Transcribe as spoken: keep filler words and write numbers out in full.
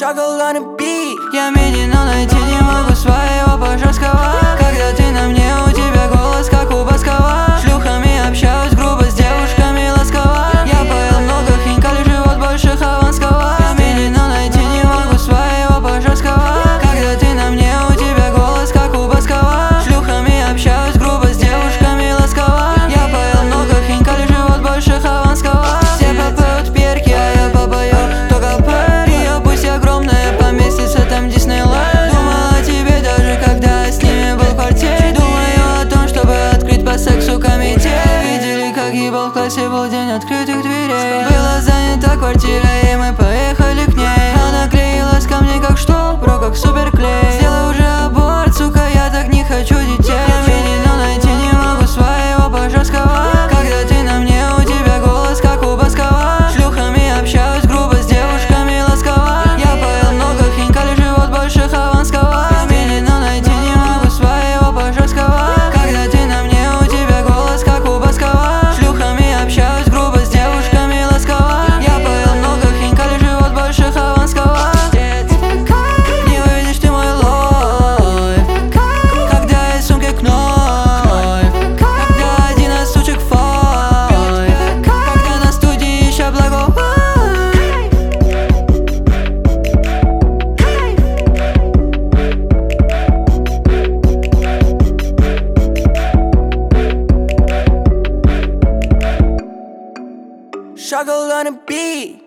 Шагал на beat. Я медленно, но найти не могу своего Пожарского. Когда ты на мне, у тебя голос как у Баскова. Шлюхами общаюсь грубо, с девушками ласково. Я поел много хинкали, живот больше Хованского. Я медленно, найти не могу своего Пожарского. Когда ты на мне, у тебя голос как у Баскова. Шлюхами общаюсь грубо, с девушками ласково. Я поел много хинкали, живот больше Хованского. Все попоют перки, а я попою только пэри. Пусть огромная поместится там Диснейленд. Думал о тебе даже когда с ними был в квартире. Думаю о том, чтобы открыть по сексу комитет. Видели, как ебал в классе, был день открытых дверей. Была занята квартира, и мы поехали к ней. Она клеилась ко мне как что, бро, как суперклей. Сделай уже аборт, сука, я так не хочу детей. Я медленно, найти не могу своего Пожарского. Когда ты на мне, у тебя голос как у Баскова. Шлюхами общаюсь грубо, с девушками ласково. Я поел много хинкали, живот больше Хованского. Я медленно, найти не могу своего Пожарского. Когда ты на мне, у тебя голос как у Баскова. Шлюхами общаюсь грубо, с девушками ласково. Я поел много хинкали, живот больше Хованского. Не выведешь ты мой лайф, когда из сумки кнойф, когда один из сучек файв, когда на студии еще благо. Шагал на beat.